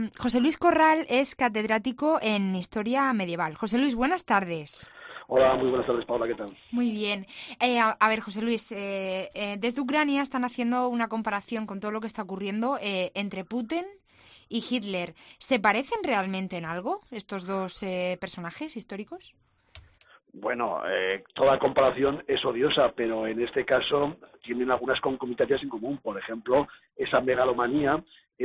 José Luis Corral es catedrático en Historia Medieval. José Luis, buenas tardes. Hola, muy buenas tardes, Paula, ¿qué tal? Muy bien. A ver, José Luis, desde Ucrania están haciendo una comparación con todo lo que está ocurriendo entre Putin y Hitler. ¿Se parecen realmente en algo estos dos personajes históricos? Bueno, toda comparación es odiosa, pero en este caso tienen algunas concomitancias en común. Por ejemplo, esa megalomanía,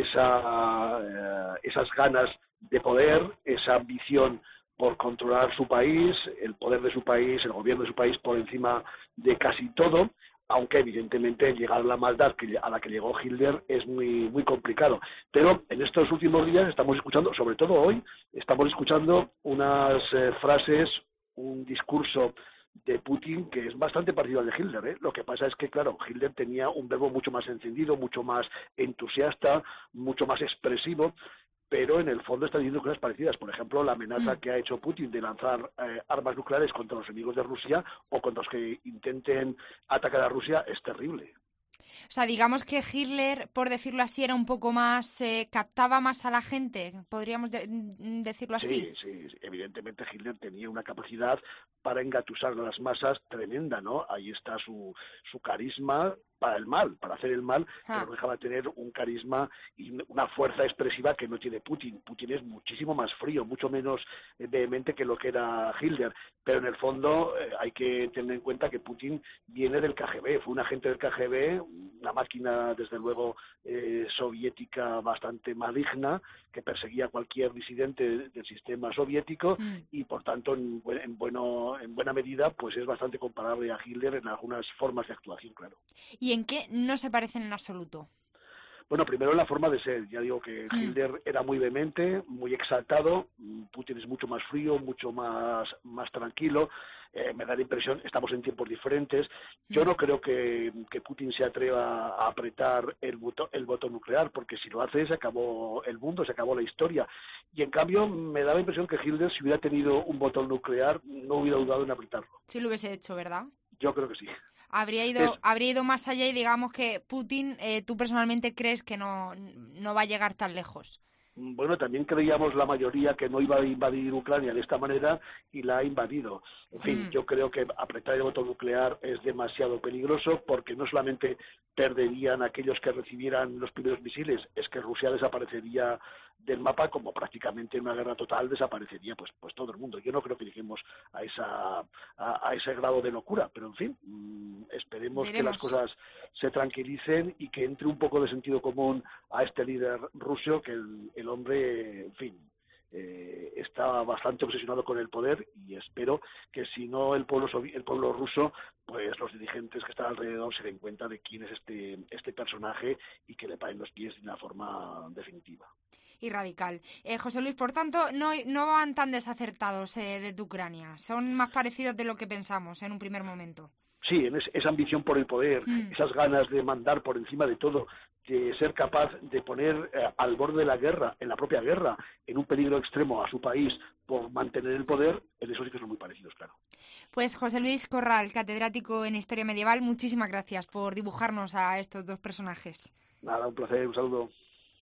esas ganas de poder, esa ambición por controlar su país, el poder de su país, el gobierno de su país por encima de casi todo, aunque evidentemente llegar a la maldad a la que llegó Hitler es muy, muy complicado. Pero en estos últimos días estamos escuchando, sobre todo hoy, estamos escuchando unas frases, un discurso de Putin que es bastante parecido al de Hitler, ¿eh? Lo que pasa es que, claro, Hitler tenía un verbo mucho más encendido, mucho más entusiasta, mucho más expresivo, pero en el fondo está diciendo cosas parecidas. Por ejemplo, la amenaza que ha hecho Putin de lanzar armas nucleares contra los enemigos de Rusia o contra los que intenten atacar a Rusia es terrible. O sea, digamos que Hitler, por decirlo así, era un poco más, captaba más a la gente, podríamos decirlo así. Sí, sí, evidentemente Hitler tenía una capacidad para engatusar a las masas tremenda, ¿no? Ahí está su carisma para el mal, para hacer el mal, pero no dejaba de tener un carisma y una fuerza expresiva que no tiene Putin. Putin es muchísimo más frío, mucho menos vehemente que lo que era Hitler, pero en el fondo hay que tener en cuenta que Putin viene del KGB, fue un agente del KGB, una máquina desde luego soviética bastante maligna, que perseguía a cualquier disidente del sistema soviético y por tanto en buena medida pues es bastante comparable a Hitler en algunas formas de actuación, claro. ¿Y en qué no se parecen en absoluto? Bueno, primero en la forma de ser. Ya digo que Hitler era muy vehemente, muy exaltado. Putin es mucho más frío, mucho más tranquilo. Me da la impresión, estamos en tiempos diferentes. Yo no creo que Putin se atreva a apretar el botón nuclear, porque si lo hace se acabó el mundo, se acabó la historia. Y en cambio me da la impresión que Hitler, si hubiera tenido un botón nuclear, no hubiera dudado en apretarlo. Sí lo hubiese hecho, ¿verdad? Yo creo que sí. Habría ido más allá y digamos que Putin, tú personalmente crees que no va a llegar tan lejos. Bueno, también creíamos la mayoría que no iba a invadir Ucrania de esta manera y la ha invadido. En fin, yo creo que apretar el botón nuclear es demasiado peligroso porque no solamente perderían aquellos que recibieran los primeros misiles, es que Rusia desaparecería del mapa, como prácticamente en una guerra total desaparecería pues todo el mundo. Yo no creo que lleguemos a ese grado de locura, pero en fin, esperemos que las cosas se tranquilicen y que entre un poco de sentido común a este líder ruso, que el hombre, en fin, está bastante obsesionado con el poder y espero que si no el pueblo ruso, pues los dirigentes que están alrededor se den cuenta de quién es este personaje y que le paren los pies de una forma definitiva. Y radical. José Luis, por tanto, no van tan desacertados de Ucrania. Son más parecidos de lo que pensamos en un primer momento. Sí, en esa ambición por el poder, esas ganas de mandar por encima de todo, de ser capaz de poner al borde de la guerra, en la propia guerra, en un peligro extremo a su país por mantener el poder, en eso sí que son muy parecidos, claro. Pues José Luis Corral, catedrático en Historia Medieval, muchísimas gracias por dibujarnos a estos dos personajes. Nada, un placer, un saludo.